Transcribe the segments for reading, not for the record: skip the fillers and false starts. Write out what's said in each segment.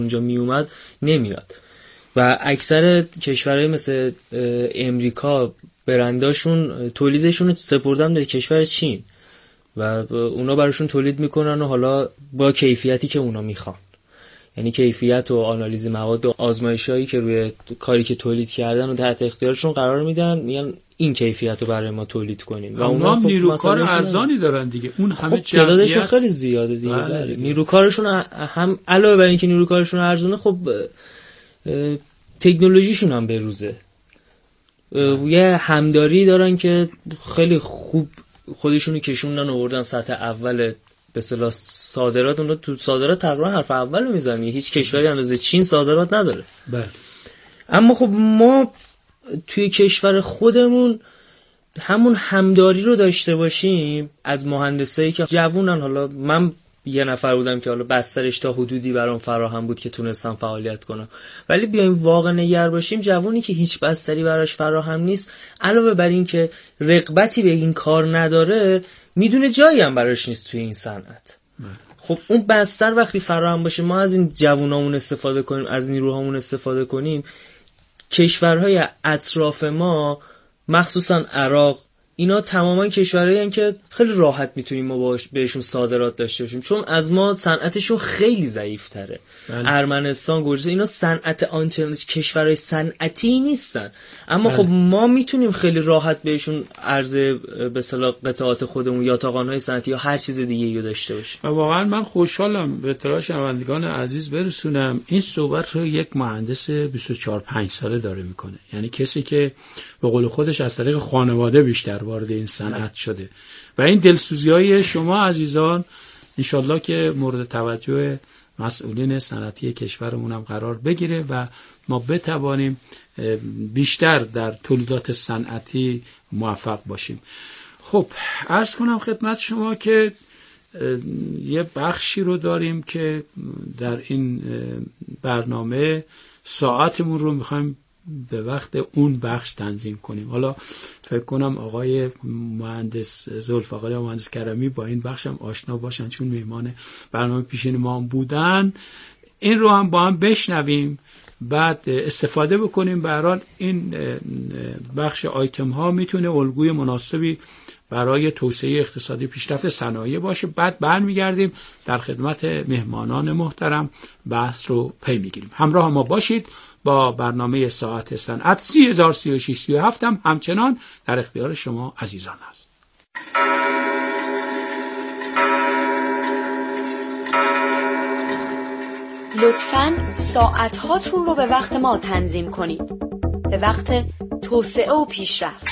اونجا میومد نمیاد. و اکثر کشورهای مثل امریکا برنداشون تولیدشون رو سپردن به کشور چین و اونا براشون تولید میکنن و حالا با کیفیتی که اونا میخوان، یعنی کیفیت و آنالیز مواد و آزمایشایی که روی کاری که تولید کردن و تحت اختیارشون قرار میدن، میگن این کیفیت رو برای ما تولید کنین. و اونا هم نیروکار ارزانی دارن دیگه، اون همه تعدادشون خیلی زیاده دیگه. بله. نیروکارشون هم علاوه بر اینکه نیروکارشون ارزونه، خب تکنولوژیشون هم بروزه. یه همداری دارن که خیلی خوب خودشونو کشوندن و آوردن سطح اول به اصطلاح صادرات. اون تو صادرات تقریبا حرف اول رو میزنن، هیچ کشوری اندازه چین صادرات نداره. بله. اما خب ما توی کشور خودمون همون همداری رو داشته باشیم از مهندسایی که جوونن. حالا من یه نفر بودم که حالا بسترش تا حدودی برام فراهم بود که تونستم فعالیت کنم، ولی بیایم واقع نگر باشیم، جوونی که هیچ بستری براش فراهم نیست، علاوه بر این که رغبتی به این کار نداره، میدونه جایی هم براش نیست توی این صنعت. خب اون بستر وقتی فراهم باشه، ما از این جوونامون استفاده کنیم، از نیروهامون استفاده کنیم، کشورهای اطراف ما مخصوصا عراق، اینا تماما کشورهایی هستن که خیلی راحت میتونیم ما بهشون صادرات داشته باشیم، چون از ما صنعتشون خیلی ضعیف‌تره. ارمنستان، گرجستان، اینا صنعت آنچنان کشورهای صنعتی نیستن، اما خب ما میتونیم خیلی راحت بهشون عرضه به اصطلاح قطعات خودمون یا تاقان‌های صنعتی یا هر چیز دیگه‌ای رو داشته باشیم. و واقعا من خوشحالم به اطلاع شنوندگان عزیز برسونم این صحبت رو یک مهندس 24-5 ساله داره میکنه، یعنی کسی که به قول خودش از طریق خانواده بیشتر وارد این صنعت شده و این دلسوزی‌های شما عزیزان انشالله که مورد توجه مسئولین صنعتی کشورمون هم قرار بگیره و ما بتوانیم بیشتر در تولیدات صنعتی موفق باشیم. خب عرض کنم خدمت شما که یه بخشی رو داریم که در این برنامه ساعتمون رو میخوایم به وقت اون بخش تنظیم کنیم. حالا فکر کنم آقای مهندس ذوالفقاری و مهندس کرمی با این بخش هم آشنا باشن، چون میهمان برنامه پیشین ما هم بودن. این رو هم با هم بشنویم، بعد استفاده بکنیم. به هر حال این بخش آیتم ها میتونه الگوی مناسبی برای توسعه اقتصادی پیشرفت صنایع باشه. بعد برمیگردیم در خدمت مهمانان محترم بحث رو پی میگیریم. همراه ما باشید با برنامه ساعت صنعت. 303637 هم همچنان در اختیار شما عزیزان است. لطفاً ساعت هاتون رو به وقت ما تنظیم کنید، به وقت توسعه و پیشرفت.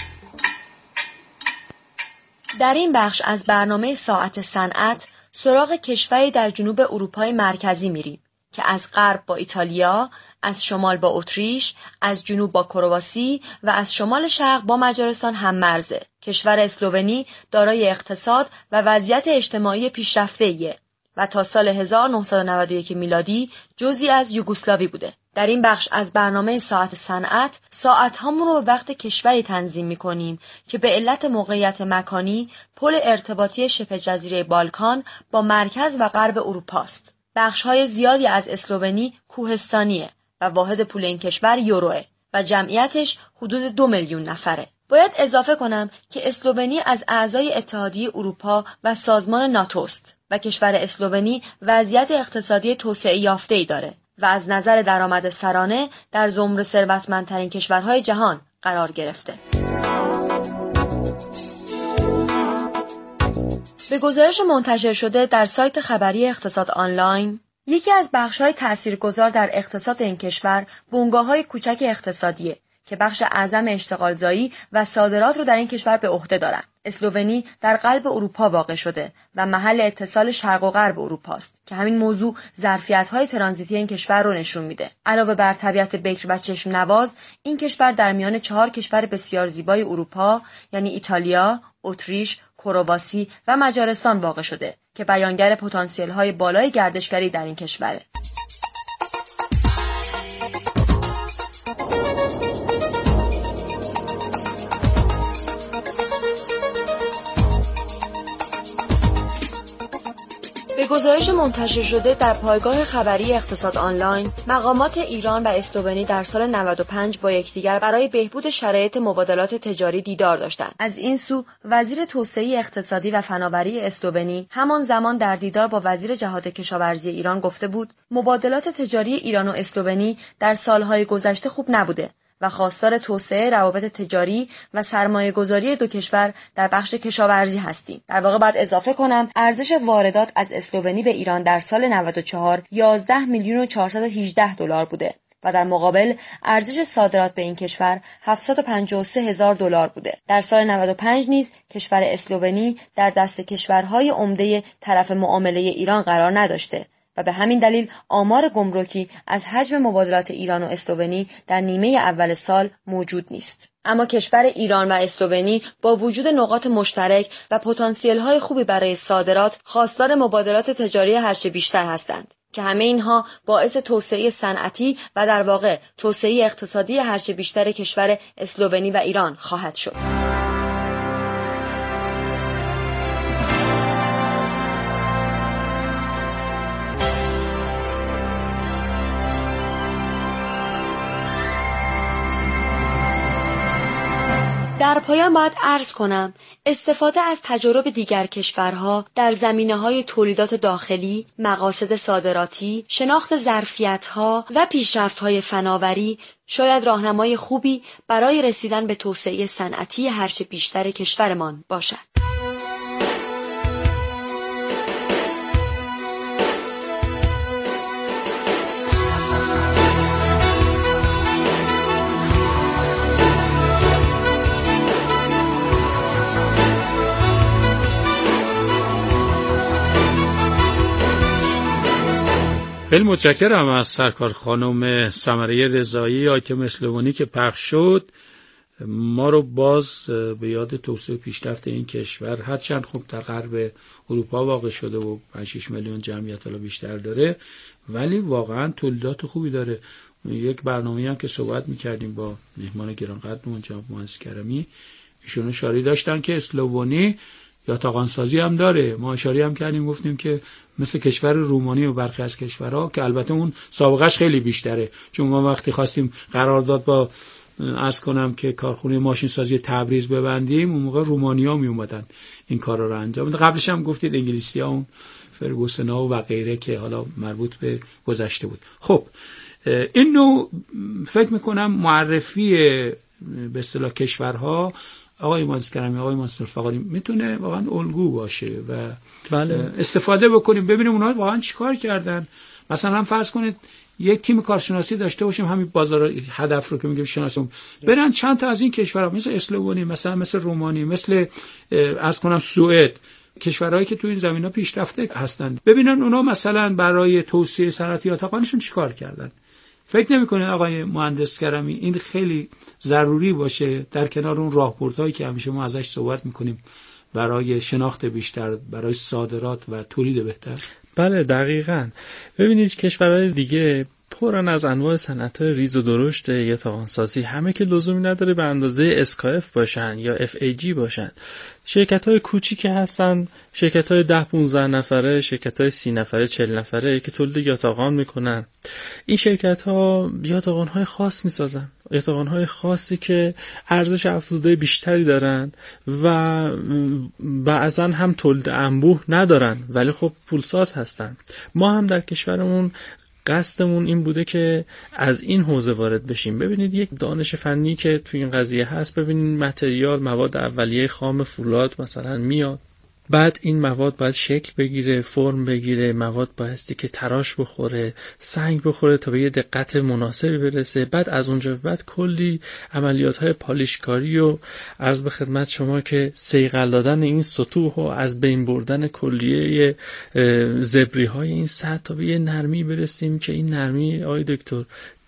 در این بخش از برنامه ساعت صنعت سراغ کشوری در جنوب اروپای مرکزی میریم که از غرب با ایتالیا، از شمال با اتریش، از جنوب با کرواسی و از شمال شرق با مجارستان هم مرزه. کشور اسلوونی دارای اقتصاد و وضعیت اجتماعی پیشرفته‌ایه و تا سال 1991 میلادی جزئی از یوگسلاوی بوده. در این بخش از برنامه ساعت صنعت ساعت هامون رو به وقت کشوری تنظیم می‌کنیم که به علت موقعیت مکانی پل ارتباطی شبه جزیره بالکان با مرکز و غرب اروپا است. بخش‌های زیادی از اسلوونی کوهستانیه و واحد پول این کشور یوروه و جمعیتش حدود 2 میلیون نفره. باید اضافه کنم که اسلوونی از اعضای اتحادیه اروپا و سازمان ناتو است و کشور اسلوونی وضعیت اقتصادی توسعه یافته‌ای داره و از نظر درآمد سرانه در زمره ثروتمندترین کشورهای جهان قرار گرفته. به گزارش منتشر شده در سایت خبری اقتصاد آنلاین، یکی از بخش‌های تأثیرگذار در اقتصاد این کشور بنگاه‌های کوچک اقتصادیه که بخش اعظم اشتغالزایی و صادرات رو در این کشور به عهده دارند. اسلوونی در قلب اروپا واقع شده و محل اتصال شرق و غرب اروپا است که همین موضوع ظرفیت‌های ترانزیتی این کشور رو نشون میده. علاوه بر طبیعت بکر و چشم نواز، این کشور در میان 4 کشور بسیار زیبای اروپا یعنی ایتالیا، اتریش، کرواسی و مجارستان واقع شده که بیانگر پتانسیل‌های بالای گردشگری در این کشوره. به گزارش منتشر شده در پایگاه خبری اقتصاد آنلاین، مقامات ایران و اسلوونی در سال 95 با یکدیگر برای بهبود شرایط مبادلات تجاری دیدار داشتند. از این سو وزیر توسعه اقتصادی و فناوری اسلوونی همان زمان در دیدار با وزیر جهاد کشاورزی ایران گفته بود مبادلات تجاری ایران و اسلوونی در سالهای گذشته خوب نبوده و خواستار توسعه روابط تجاری و سرمایه‌گذاری دو کشور در بخش کشاورزی هستیم. در واقع باید اضافه کنم ارزش واردات از اسلوونی به ایران در سال 94 11 میلیون و 418 دلار بوده و در مقابل ارزش صادرات به این کشور 753 هزار دلار بوده. در سال 95 نیز کشور اسلوونی در دست کشورهای عمده طرف معامله ایران قرار نداشته و به همین دلیل آمار گمرکی از حجم مبادلات ایران و اسلوونی در نیمه اول سال موجود نیست. اما کشور ایران و اسلوونی با وجود نقاط مشترک و پتانسیل‌های خوبی برای صادرات خواستار مبادلات تجاری هرچه بیشتر هستند که همه اینها باعث توسعه صنعتی و در واقع توسعه اقتصادی هرچه بیشتر کشور اسلوونی و ایران خواهد شد. در پایان باید عرض کنم استفاده از تجارب دیگر کشورها در زمینه‌های تولیدات داخلی، مقاصد صادراتی، شناخت ظرفیت‌ها و پیشرفت‌های فناوری شاید راهنمای خوبی برای رسیدن به توسعه صنعتی هرچه بیشتر کشورمان باشد. خیلی متشکرم از سرکار خانم سمره رضایی. آیتم اسلوونی که پخش شد ما رو باز به یاد توسعه پیشرفت این کشور، هرچند خب در غرب اروپا واقع شده و 5-6 میلیون جمعیت حالا بیشتر داره، ولی واقعا تولیدات خوبی داره. یک برنامه‌ای هم که صحبت می‌کردیم با مهمان گرانقدرمون جناب مهندس کرمی، ایشون اشاره داشتن که اسلوونی یاتاقانسازی هم داره. ما اشاره هم کردیم گفتیم که مثل کشور رومانی و برخی از کشورها که البته اون سابقهش خیلی بیشتره، چون ما وقتی خواستیم قرارداد با عرض کنم که کارخونه ماشین سازی تبریز ببندیم، اون موقع رومانی‌ها می اومدن این کارا رو انجام میدن. قبلش هم گفتید انگلیسی‌ها، اون فرگوسن‌ها و غیره که حالا مربوط به گذشته بود. خب این نوع فکر میکنم معرفی به اصطلاح کشورها آقای مهندس کرمی، آقای مهندس الفقاری میتونه واقعا الگو باشه و بله. استفاده بکنیم ببینیم اونها واقعا چیکار کردن. مثلا فرض کنید یک تیم کارشناسی داشته باشیم، همین بازار هدف رو که میگیم شناسیم، برن چند تا از این کشورها مثل اسلوونی، مثل رومانی، مثل عرض کنم سوئد، کشورهایی که تو این زمینا پیشرفته هستند، ببینن اونا مثلا برای توسعه صنعتی یاتاقانشون چیکار کردن. فکر نمی‌کنه آقای مهندس کرمی این خیلی ضروری باشه در کنار اون راهبردهایی که همیشه ما ازش صحبت می‌کنیم برای شناخت بیشتر، برای صادرات و تولید بهتر؟ بله دقیقاً. ببینید کشورهای دیگه پرن از انواع صنعت‌های ریز و درشت یاتاقانسازی، همه که لزومی نداره به اندازه SKF باشن یا FAG باشن. شرکت‌های کوچیکی هستن، شرکت‌های 10-15 نفره، شرکت‌های 30 نفره، 40 نفره که تولید یاتاقان میکنن. این شرکت‌ها یاتاقان‌های خاص میسازن، یاتاقان‌های خاصی که ارزش افزوده بیشتری دارن و بعضا هم تولید انبوه ندارن ولی خب پولساز هستن. ما هم در کشورمون قصدمون این بوده که از این حوزه وارد بشیم. ببینید یک دانش فنی که توی این قضیه هست، ببینید متریال، مواد اولیه خام فولاد مثلا میاد، بعد این مواد باید شکل بگیره، فرم بگیره، مواد بایستی که تراش بخوره، سنگ بخوره تا به یه دقت مناسبی برسه. بعد از اونجا بعد کلی عملیات‌های پالیشکاری و عرض به خدمت شما که صیقل دادن این سطوح و از بین بردن کلیه زبری‌های این سطح تا به یه نرمی برسیم که این نرمی آقای دکتر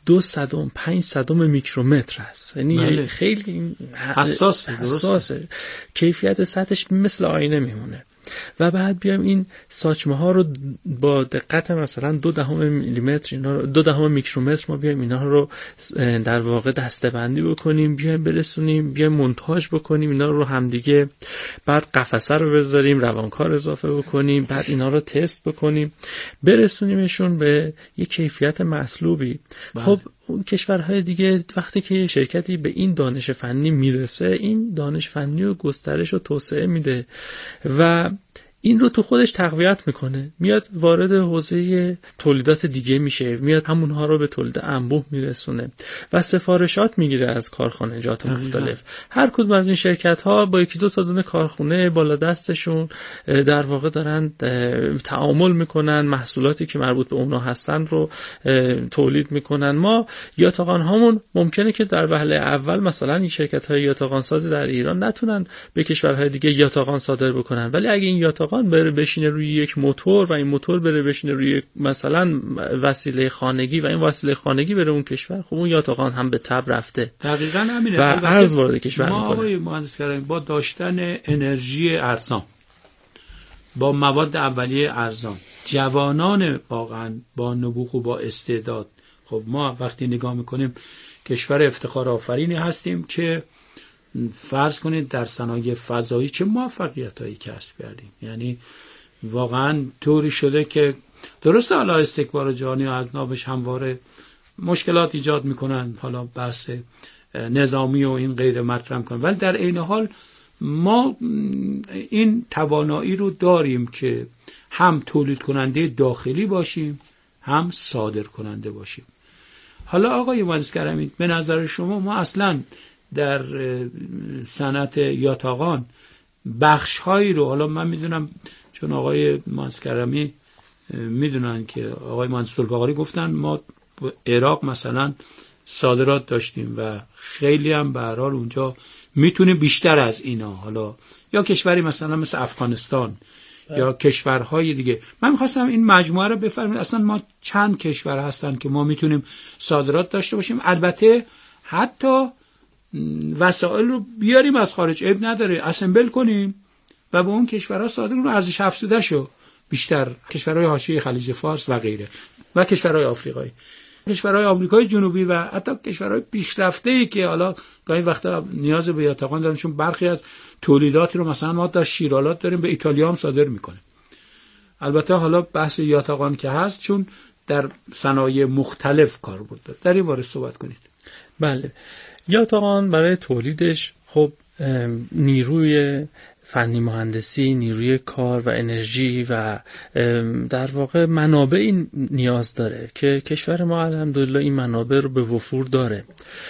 2/5 میکرومتر است. یعنی خیلی حساسه. کیفیت سطحش مثل آینه میمونه. و بعد بیایم این ساچمه ها رو با دقت مثلا 0.2 میلیمتر اینا رو 0.2 میکرومتر ما بیایم اینا رو در واقع دسته‌بندی بکنیم، بیایم برسونیم، بیایم مونتاژ بکنیم اینا رو همدیگه، بعد قفسه رو بذاریم، روانکار اضافه بکنیم، بعد اینا رو تست بکنیم، برسونیمشون به یک کیفیت مطلوبی. خب اون کشورهای دیگه وقتی که شرکتی به این دانش فنی میرسه، این دانش فنی رو گسترش و توسعه میده و این رو تو خودش تقویت میکنه، میاد وارد حوزه تولیدات دیگه میشه، میاد همونها رو به تولید انبوه میرسونه و سفارشات میگیره از کارخانجات مختلف. هر کدوم از این شرکت ها با 1-2 تا دونه کارخونه بالا دستشون در واقع دارن تعامل میکنن، محصولاتی که مربوط به اونا هستن رو تولید میکنن. ما یاتاقان هامون ممکنه که در وهله اول مثلا این شرکت های یاتاقان سازی در ایران نتونن به کشورهای دیگه یاتاقان صادر بکنن، ولی اگه این یاتاقان بره بشینه روی یک موتور و این موتور بره بشینه روی مثلا وسیله خانگی و این وسیله خانگی بره اون کشور، خب اون یاتاقان هم به تب رفته. دقیقاً همینه. و ارز وارد کشور میکنه. ما آقای مهندس کردیم با داشتن انرژی ارزان، با مواد اولیه ارزان، جوانان واقعا با نبوغ و با استعداد، خب ما وقتی نگاه میکنیم کشور افتخار آفرینی هستیم که فرض کنید در صنایع فضایی چه موفقیتایی کسب کردیم. یعنی واقعا طوری شده که درسته حالا استکبار جهانی از نابش همواره مشکلات ایجاد میکنن، حالا بحث نظامی و این غیر مطرح میکنن، ولی در عین حال ما این توانایی رو داریم که هم تولید کننده داخلی باشیم هم صادر کننده باشیم. حالا آقای مهندس کرمی به نظر شما ما اصلا در صنعت یاتاقان بخش هایی رو، حالا من میدونم چون آقای مهندس کرمی میدونن که آقای مهندس سلفقاری گفتن ما عراق مثلا صادرات داشتیم و خیلی هم به هر حال اونجا میتونه بیشتر از اینا، حالا یا کشوری مثلا مثل افغانستان یا کشورهای دیگه. من میخواستم این مجموعه رو بفهمید اصلا ما چند کشور هستن که ما میتونیم صادرات داشته باشیم، البته حتی وسایل رو بیاریم از خارج، عیب نداره اسمبل کنیم و به اون کشورها صادر کنیم، ارزش افزوده شو بیشتر، کشورهای حاشیه خلیج فارس و غیره و کشورهای آفریقایی، کشورهای آمریکای جنوبی و حتی کشورهای پیشرفته‌ای که حالا گاهی وقتا نیاز به یاتاقان دارن، چون برخی از تولیدات رو مثلا ما تا شیرالات داریم به ایتالیا هم صادر میکنه. البته حالا بحث یاتاقان که هست چون در صنایع مختلف کاربرد داره، در این باره صحبت کنید. بله، یاتاقان برای تولیدش خب نیروی فنی مهندسی، نیروی کار و انرژی و در واقع منابع این نیاز داره که کشور ما الحمدلله این منابع رو به وفور داره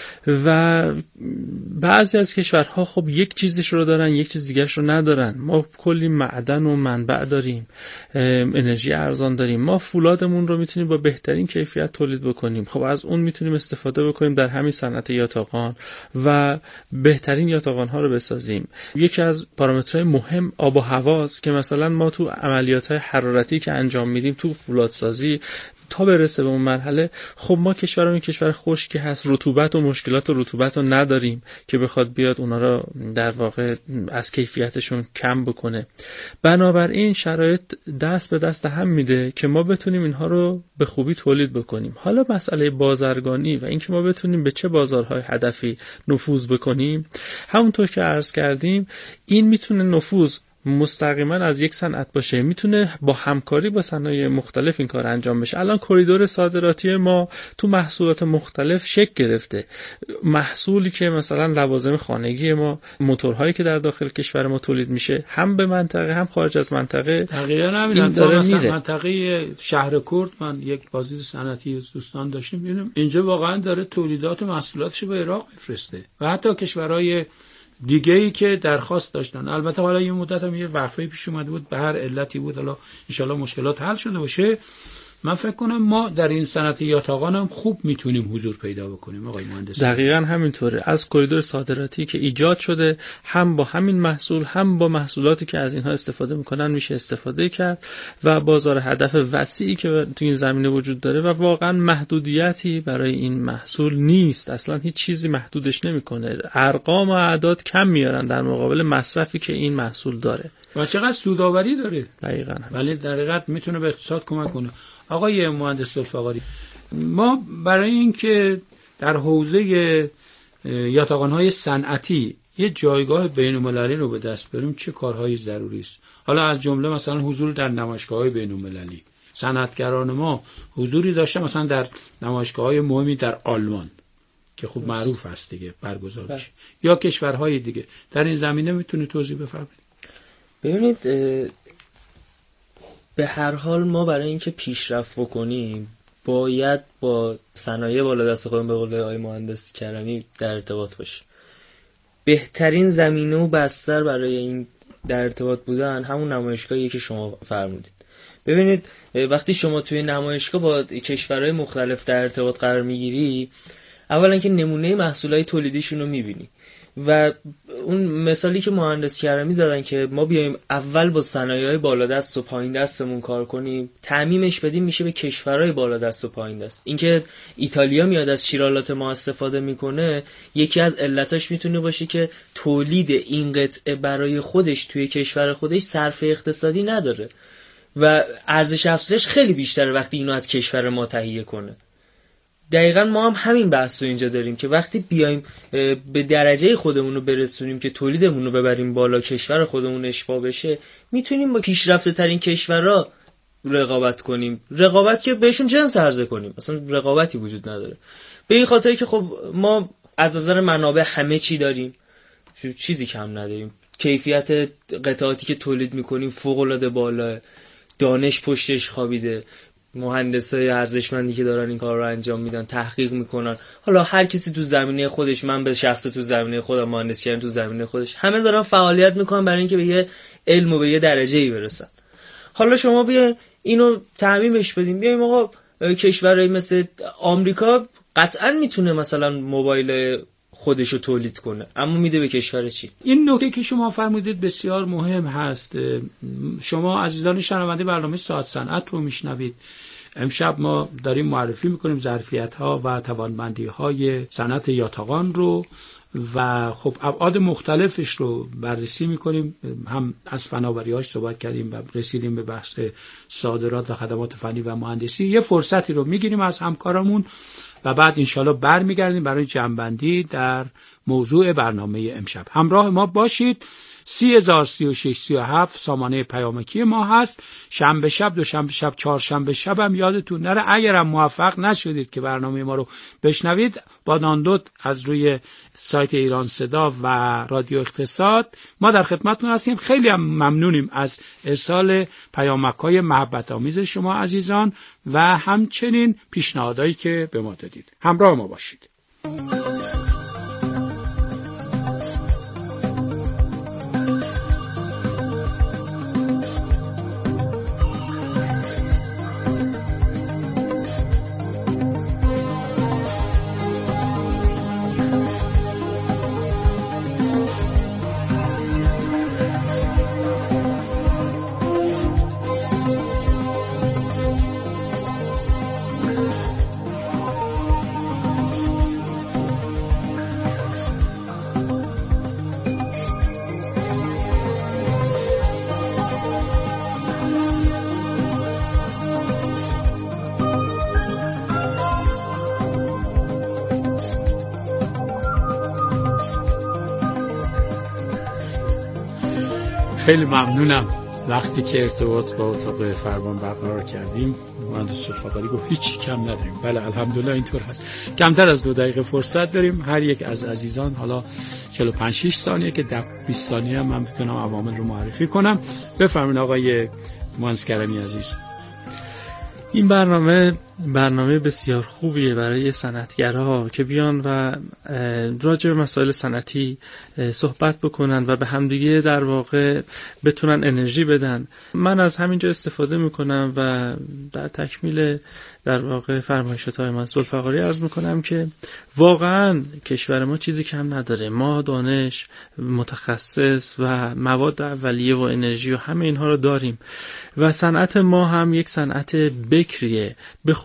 و بعضی از کشورها خب یک چیزش رو دارن یک چیز دیگرش رو ندارن. ما کلی معدن و منبع داریم، انرژی ارزان داریم، ما فولادمون رو میتونیم با بهترین کیفیت تولید بکنیم، خب از اون میتونیم استفاده بکنیم در همین صنعت یاتاقان و بهترین یاتاقان ها رو بسازیم. یکی از پارامترهای مهم آب و هواست که مثلا ما تو عملیات‌های حرارتی که انجام میدیم تو فولادسازی تا برسه به اون مرحله، خب ما کشورمون کشور خشکی هست، رطوبت و مشکلات رطوبت رو نداریم که بخواد بیاد اونا رو در واقع از کیفیتشون کم بکنه. بنابراین شرایط دست به دست هم میده که ما بتونیم اینها رو به خوبی تولید بکنیم. حالا مسئله بازرگانی و اینکه ما بتونیم به چه بازارهای هدفی نفوذ بکنیم، همونطور که عرض کردیم این میتونه نفوذ مستقیما از یک صنعت باشه، میتونه با همکاری با صنایع مختلف این کار انجام بشه. الان کریدور صادراتی ما تو محصولات مختلف شکل گرفته. محصولی که مثلا لوازم خانگی ما، موتورهایی که در داخل کشور ما تولید میشه، هم به منطقه هم خارج از منطقه دقیقاً همین داره میره. منطقه شهر کرد من یک بازدید صنعتی از دوستان داشتیم، ببینیم اینجا واقعا داره تولیدات و محصولاتش به عراق میفرسته و حتی کشورهای دیگه‌ای که درخواست داشتن. البته حالا یه مدت هم یه وقفه پیش اومده بود، به هر علتی بود، حالا ان شاءالله مشکلات حل شده باشه. من فکر کنم ما در این صنعت یاتاقان هم خوب میتونیم حضور پیدا بکنیم آقای مهندس. دقیقاً همینطوره. از کریدور صادراتی که ایجاد شده، هم با همین محصول هم با محصولاتی که از اینها استفاده میکنن میشه استفاده کرد و بازار هدف وسیعی که تو این زمینه وجود داره و واقعاً محدودیتی برای این محصول نیست. اصلا هیچ چیزی محدودش نمیکنه. ارقام و اعداد کم میارن در مقابل مصرفی که این محصول داره. و چقدر سودآوری داره. دقیقاً. ولی در حقیقت میتونه به اقتصاد کمک کنه. آقای مهندس ذوالفقاری، ما برای اینکه در حوزه یاتاقان‌های صنعتی یه جایگاه بین‌المللی رو به دست بریم چه کارهایی ضروری است؟ حالا از جمله مثلا حضور در نمایشگاه‌های بین‌المللی. صنعتگران ما حضوری داشته مثلا در نمایشگاه‌های مهمی در آلمان که خوب معروف است دیگه برگزار میشه، یا کشورهای دیگه. در این زمینه میتونه توضیح بفرمایید؟ ببینید به هر حال ما برای اینکه پیشرفت بکنیم باید با صنایع بالا دست خودمون به قول آقای مهندس کرمی در ارتباط باشیم. بهترین زمینه و بستر برای این در ارتباط بودن همون نمایشگاهیه که شما فرمودید. ببینید وقتی شما توی نمایشگاه با کشورهای مختلف در ارتباط قرار میگیری، اولا که نمونه محصولات تولیدیشون رو میبینی و اون مثالی که مهندس کرمی زدن که ما بیایم اول با صنایع بالا دست و پایین دستمون کار کنیم، تعمیمش بدیم میشه به کشورهای بالا دست و پایین دست. اینکه ایتالیا میاد از شیرالات ما استفاده میکنه، یکی از علتاش میتونه باشه که تولید این قطعه برای خودش توی کشور خودش صرف اقتصادی نداره و ارزش افزودش خیلی بیشتره وقتی اینو از کشور ما تهیه کنه. دقیقاً ما هم همین بحث رو اینجا داریم که وقتی بیایم به درجه خودمون رو برسونیم که تولیدمون رو ببریم بالا، کشور خودمون اشباع بشه، میتونیم با پیشرفته ترین کشورها رقابت کنیم. رقابت که بهشون جنس عرضه کنیم، اصلا رقابتی وجود نداره. به این خاطر که خب ما از نظر منابع همه چی داریم، چیزی کم نداریم. کیفیت قطعاتی که تولید میکنیم فوق‌العاده بالا، دانش پشتش خوابیده، مهندسای ارزشمندی که دارن این کار رو انجام میدن، تحقیق میکنن. حالا هر کسی تو زمینه خودش، من به شخص تو زمینه خودم، مهندس کردن تو زمینه خودش، همه دارن فعالیت میکنن برای اینکه به یه علم و به یه درجه‌ای برسن. حالا شما بیا اینو تعمیمش بدیم، بیایم آقا کشورهای مثل آمریکا قطعاً میتونه مثلا موبایل خودشو تولید کنه، اما میده به کشور چی؟ این نکته که شما فرمودید بسیار مهم هست. شما عزیزان شنونده برنامه ساعت صنعت رو میشنوید. امشب ما داریم معرفی میکنیم ظرفیت‌ها و توانمندی‌های صنعت یاتاقان رو و خب ابعاد مختلفش رو بررسی میکنیم. هم از فناوری‌هاش صحبت کردیم و رسیدیم به بحث صادرات و خدمات فنی و مهندسی. یه فرصتی رو میگیریم از همکارامون و بعد انشالله برمیگردیم برای جمع‌بندی در موضوع برنامه امشب. همراه ما باشید. 303637 سامانه پیامکی ما هست. شنبه شب، دوشنبه شب، چهارشنبه شب هم یادتون نره. اگرم موفق نشدید که برنامه ما رو بشنوید، با دانلود از روی سایت ایران صدا و رادیو اقتصاد ما در خدمتتون هستیم. خیلی هم ممنونیم از ارسال پیامک‌های محبت آمیز شما عزیزان و همچنین پیشنهادایی که به ما دادید. همراه ما باشید. خیلی ممنونم. وقتی که ارتباط با اتاق فرمان برقرار کردیم، مهندس ذوالفقاری گفت هیچی کم نداریم. بله الحمدلله اینطور هست. کمتر از 2 دقیقه فرصت داریم. هر یک از عزیزان حالا 45-6 ثانیه که 20 ثانیه من بتونم عوامل رو معرفی کنم. بفرمایید آقای مهندس کرمی عزیز. این برنامه بسیار خوبیه برای صنعتگرها که بیان و راجع به مسائل صنعتی صحبت بکنن و به همدیگه در واقع بتونن انرژی بدن. من از همینجا استفاده میکنم و در تکمیل در واقع فرمایشات‌های من ذوالفقاری عرض میکنم که واقعا کشور ما چیزی کم نداره. ما دانش، متخصص و مواد اولیه و انرژی و همه اینها رو داریم و صنعت ما هم یک صنعت بکریه. به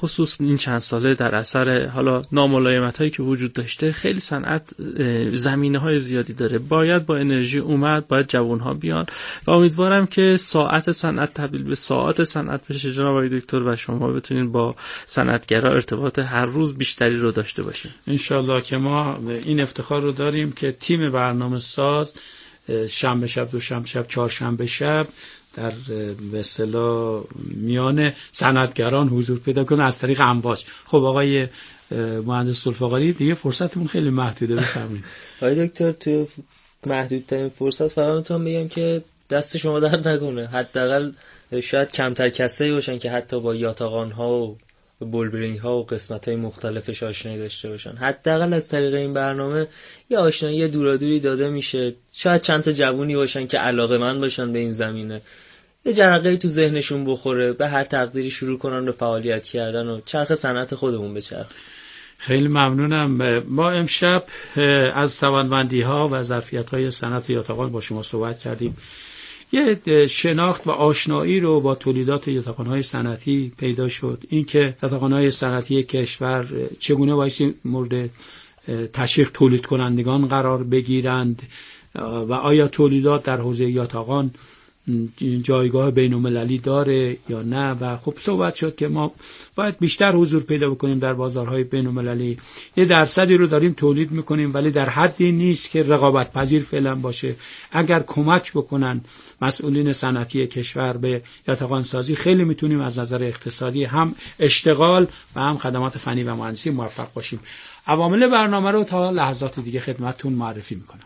خصوص این چند ساله در اثر حالا ناملایمت‌هایی که وجود داشته خیلی صنعت زمینه‌های زیادی داره. باید با انرژی اومد، باید جوان‌ها بیان و امیدوارم که ساعت صنعت تبدیل به ساعات صنعت بشه جناب آقای دکتر و شما بتونین با صنعتگرا ارتباط هر روز بیشتری رو داشته باشیم. ان شاءالله که ما این افتخار رو داریم که تیم برنامه ساز شنبه شب، دوشنبه شب، چهارشنبه شب در به اصطلاح میان صنعتگران حضور پیدا کنه از طریق امواج. خب آقای مهندس ذوالفقاری دیگه فرصتمون خیلی محدوده، بفرمایید. آقای دکتر تو محدودترین فرصت فقط میتونم بگم که دست شما درد نکنه. حداقل شاید کمتر کسایی باشن که حتی با یاتاقان‌ها و بولبرینگ ها و قسمت های مختلفش آشنایی داشته باشن. حداقل از طریق این برنامه یه آشنایی دورادوری داده میشه. شاید چند تا جوونی باشن که علاقه‌مند باشن به این زمینه، یه جرقه‌ای تو ذهنشون بخوره، به هر تقدیری شروع کنن به فعالیت کردن و چرخ صنعت خودمون بچرخه. خیلی ممنونم. ما امشب از توانمندی‌ها و ظرفیت‌های صنعت یاتاقان با شما صحبت کردیم. یه شناخت و آشنایی رو با تولیدات یاتاقان‌های صنعتی پیدا شد. اینکه یاتاقان‌های صنعتی کشور چگونه بایستی مورد تشویق تولید کنندگان قرار بگیرند و آیا تولیدات در حوزه یاتاقان جایگاه بین‌المللی داره یا نه. و خب صحبت شد که ما باید بیشتر حضور پیدا بکنیم در بازارهای بین‌المللی. یه درصدی رو داریم تولید میکنیم ولی در حدی نیست که رقابت پذیر فعلا باشه. اگر کمک بکنن مسئولین صنعتی کشور به یاتاقان سازی، خیلی میتونیم از نظر اقتصادی هم اشتغال و هم خدمات فنی و مهندسی موفق باشیم. عوامل برنامه رو تا لحظات دیگه خدمتتون معرفی میکنم.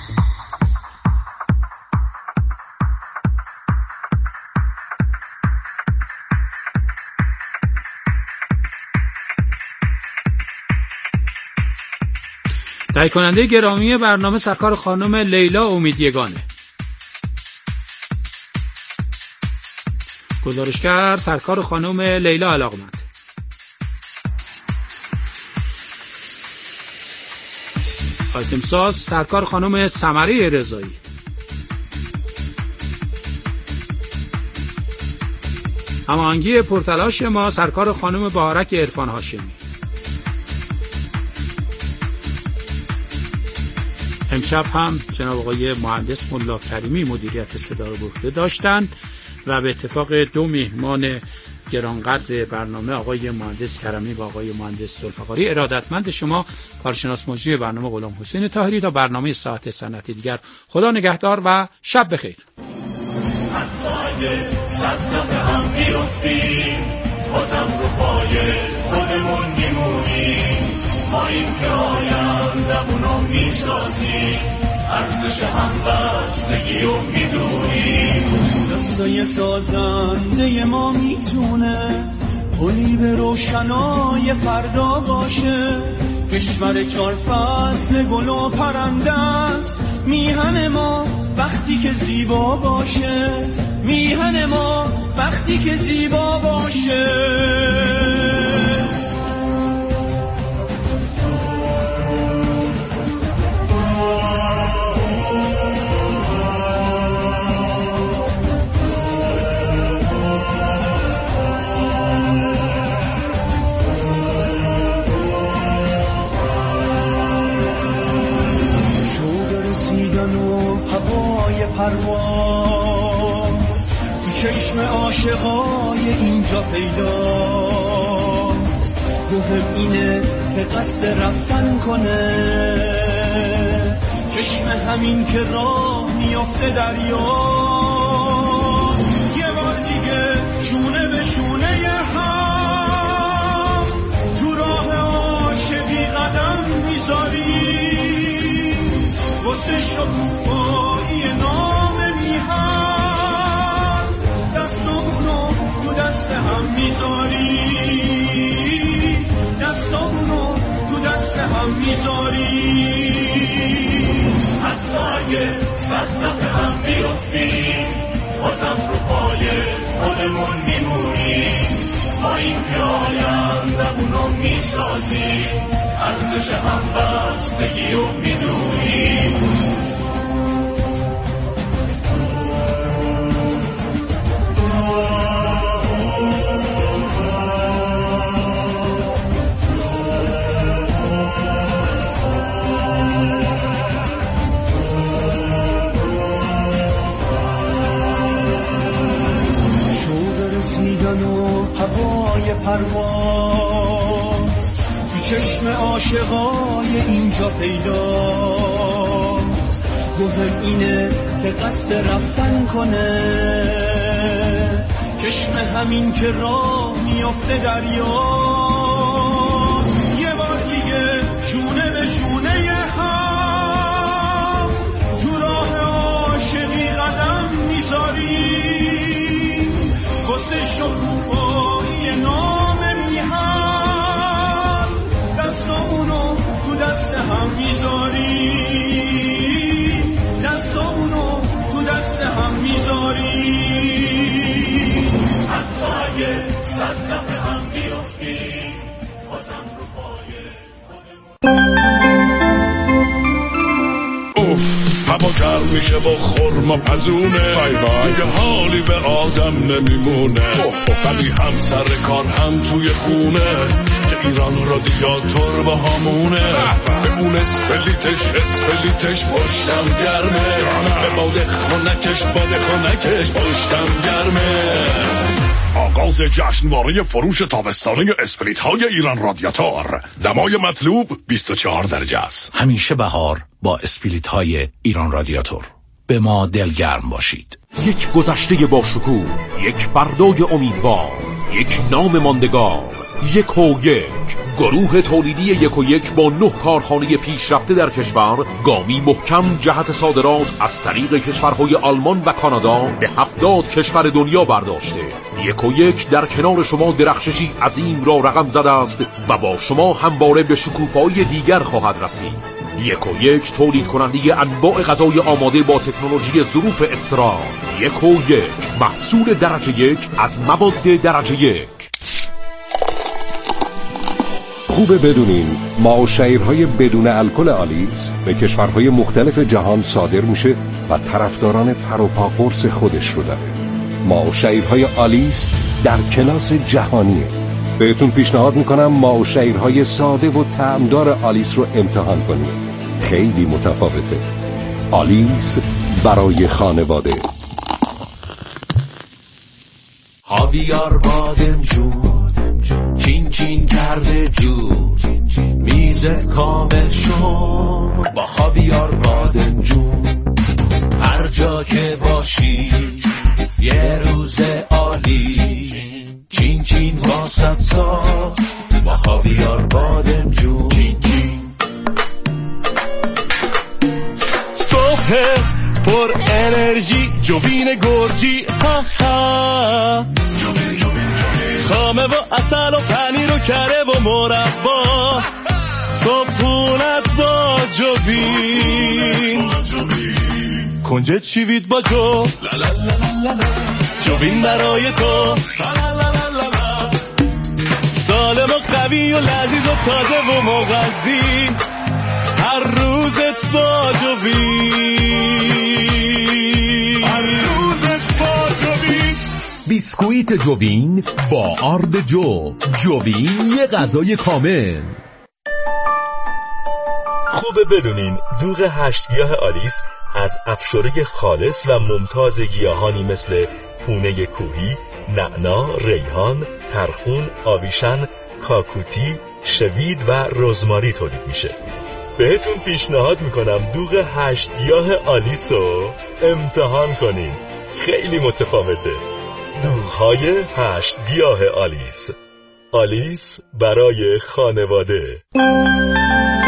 تهیه کننده گرامی برنامه سرکار خانم لیلا امیدیگانه، گزارشگر سرکار خانم لیلا علاقمند، آیتم ساز سرکار خانم سمره رضایی، هماهنگی پرتلاش ما سرکار خانم بهارک عرفان هاشمی. امشب هم جناب آقای مهندس ملا کریمی مدیریت صدا رو به عهده داشتند و به اتفاق دو میهمان گرانقدر برنامه آقای مهندس کرمی و آقای مهندس ذوالفقاری ارادتمند شما کارشناس مجری برنامه غلام حسین طاهری تا برنامه ساعت صنعتی دیگر. خدا نگهدار و شب بخیر. ما این که آیندمونو میسازیم، ارزش همبستگی رو میدونیم. دستای سازنده ما میتونه پلی به روشنای فردا باشه. کشور چار فصل گل و پرنده است، میهن ما وقتی که زیبا باشه. میهن ما وقتی که زیبا باشه. پرواز تو چشم عاشقای اینجا پیداست. مهم اینه که قصد رفتن کنه، چشم همین که راه میافته دریاست. یه بار دیگه شونه به شونه هم تو راه عاشقی قدم میذاریم. واسه شکوفایی دست هم میذاری، دستامونو تو دست هم میذاری. حتی اگه صد دفعه هم بیفتیم، بازم رو پای خودمون میمونیم. ما این که آیندمونو میسازیم، ارزش همبستگی رو میدونیم. چشم عاشقای اینجا پیداست، مهم اینه که قصد رفتن کنه، چشم همین که راه میافته دریاست، یه بار دیگه شونه به شونه هم تو راه عاشقی قدم میذاریم، واسه شکوفایی نام میهم دستامونو تو دست هم میذاریم، دستامونو تو دست هم میذاریم، حتی اگه صد دفعه هم بیفتیم بازم رو پای اوف هوا گرم میشه با خرما پزونه، دیگه حالی به آدم نمیمونه، ولی هم سر کار هم توی خونه که ایران رادیاتور با همونه، به اون اسپلیتش پشتم گرمه، به باد خانکش پشتم گرمه. آغاز جشنواره فروش تابستانه اسپلیت های ایران رادیاتور، دمای مطلوب 24 درجه است. همیشه بهار با اسپلیت های ایران رادیاتور. به ما دلگرم باشید. یک گذشته با شکوه، یک فردای امیدوار، یک نام ماندگار، یک و یک گروه تولیدی 1 با 9 کارخانه پیشرفته در کشور، گامی محکم جهت صادرات از طریق کشورهای آلمان و کانادا به 70 کشور دنیا برداشته. 1 در کنار شما درخششی عظیم را رقم زده است و با شما همواره به شکوفه‌های دیگر خواهد رسید. 1 تولید کننده انواع غذای آماده با تکنولوژی ظروف اسرار. 1 محصول درجه 1 از مواد درجه 1. خوبه بدونین ما و شعیرهای بدون الکل آلیس به کشورهای مختلف جهان صادر میشه و طرفداران پر و پا قرص خودش رو داره. ما و شعیرهای آلیس در کلاس جهانیه. بهتون پیشنهاد میکنم ما و شعیرهای ساده و طعمدار آلیس رو امتحان کنید. خیلی متفاوته. آلیس برای خانواده. خاویار بادمجون چین چین کرده جون، میزت کامل شد با خاویار بادمجون. هر جا که باشی یه روز عالی، چین چین واسط ساخت با خاویار بادمجون. چین چین صبح پر انرژی جوین گرجی، ها ها خامه و اصل و پنیر و کره و مربا، صبحونت با جوین، کنجد شیوید با جوین برای تو، سالم و قوی و لذیذ و تازه و مغذی، هر روزت با جوین، هر روزت با جوین. بیسکویت جوین با آرد جوین یه غذای کامل. خوبه بدونین دوغ 8 گیاه آلیس از افشاره خالص و ممتاز گیاهانی مثل پونه کوهی، نعنا، ریحان، ترخون، آویشن، کاکوتی، شوید و رزماری تولید میشه. بهتون پیشنهاد میکنم دوغ 8 گیاه آلیس رو امتحان کنین. خیلی متفاوته. دوغ‌های 8 گیاه آلیس. آلیس برای خانواده.